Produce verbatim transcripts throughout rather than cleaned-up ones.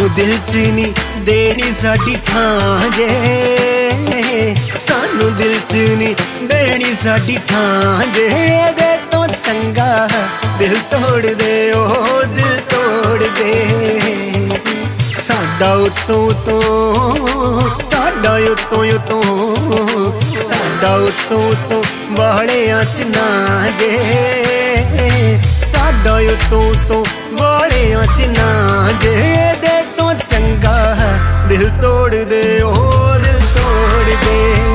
दिल च नी देनी साडी थां जे, सानू दिल च नी देनी साडी थां जे। दे तो चंगा दिल तोड़ दे, ओ दिल तोड़ दे। साडा उतों उतों साडा उतों उतों साडा उतों उतों वालियां च ना जे, साडा उतों उतों वालियां च ना जे। दे तो चंगा दिल तोड़ दे, ओ दिल तोड़ दे।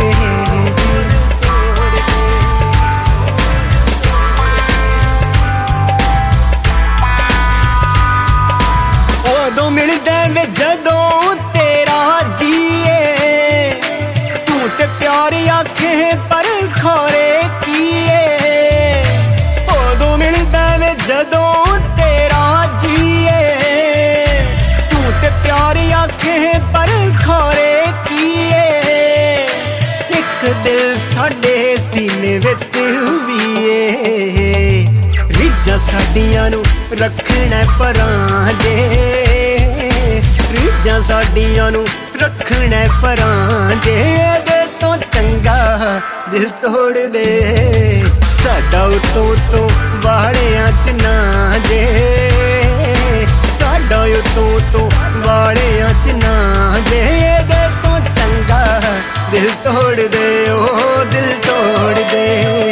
उदों मिलदे वे जदों तेरा जीए, तू ते प्यार आखे पर खोरे कीए। उदों मिलदे वे जदों तेरा जीए, तू ते प्यार आखे पर खोरे कीए। एक दिल साडे सीने विच वीए, रीझां साडियां नू रखना परां जे, रीझां साडियां नू रखना परां जे। दे तो चंगा दिल तोड़ दे, साडा उतों उतों वालियां च ना जे, साडा उतों उतों वालियां च ना जे। दे तो चंगा दिल तोड़ दे, ओ दिल तोड़ दे।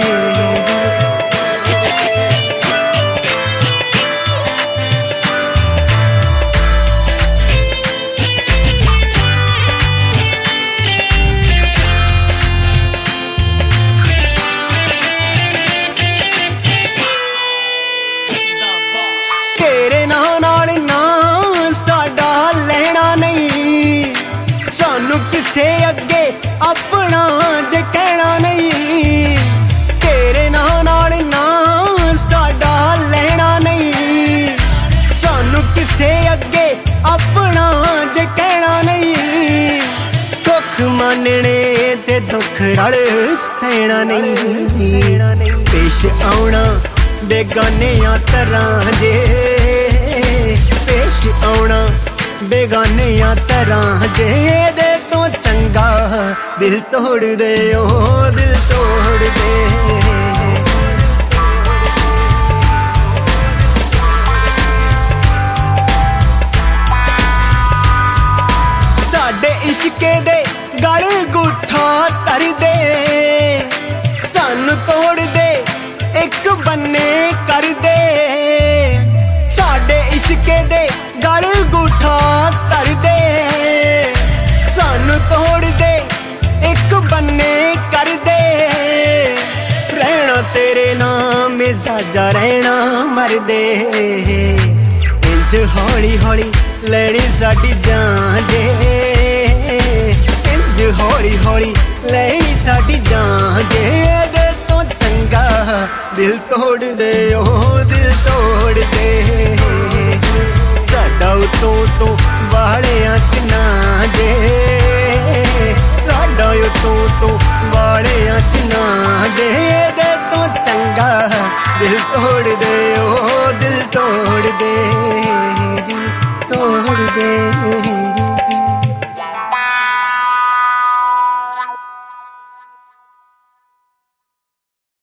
तेरे नां नाल नां साडा लेना नहीं, सानू किसे अगे अपना जे कहना नहीं। तेरे नां नाल नां साडा लेना नहीं, सानू किसे अगे अपना जे कहना नहीं। सुख मानने ते दुख रल सहना नहीं, पेश आउणा बेगानियां तरह जे, पेश आउणा बेगानियां तरह जे। दे तो चंगा दिल तोड़ दे, ओ दिल तोड़ दे। साडे इश्के दे गल गुठा तर दे, सानू तोड़ दे एक बन्ने कर दे। साडे इश्के दे गल गुठा तर दे, सानू तोड़ दे एक बन्ने कर दे। रहना तेरे नाम साजा रहना मर दे, इंज हौली हौली लेनी साडी जान जे, इंज हौली हौली लेनी साडी जान जे। दे तो चंगा दिल तोड़ दे, ओ